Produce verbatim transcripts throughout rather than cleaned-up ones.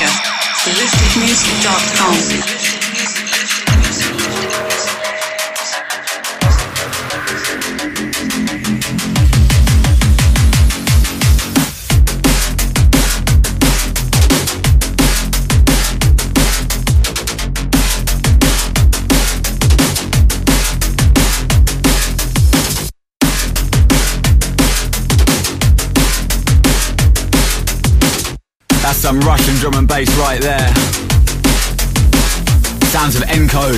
Future. Solistic music dot com. That's some Russian drum and bass right there. Sounds of Encode.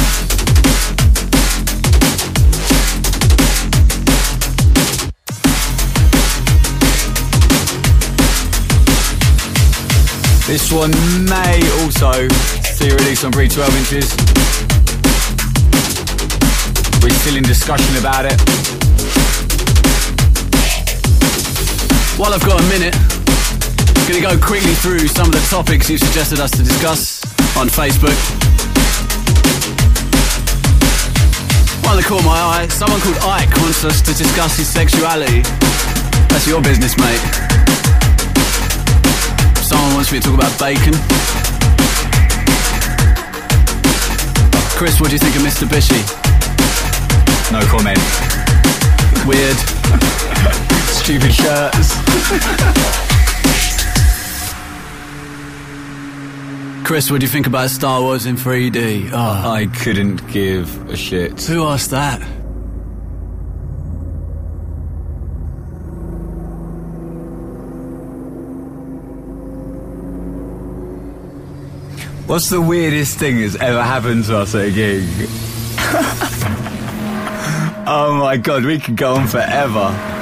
This one may also see a release on Breed twelve inches. We're still in discussion about it. While I've got a minute, I'm going to go quickly through some of the topics you suggested us to discuss on Facebook. One that caught my eye, someone called Ike wants us to discuss his sexuality. That's your business, mate. Someone wants me to talk about bacon. Chris, what do you think of Mister Bishy? No comment. Weird. Stupid shirts. Chris, what do you think about Star Wars in three D? Oh. I couldn't give a shit. Who asked that? What's the weirdest thing that's ever happened to us at a gig? Oh my god, we could go on forever.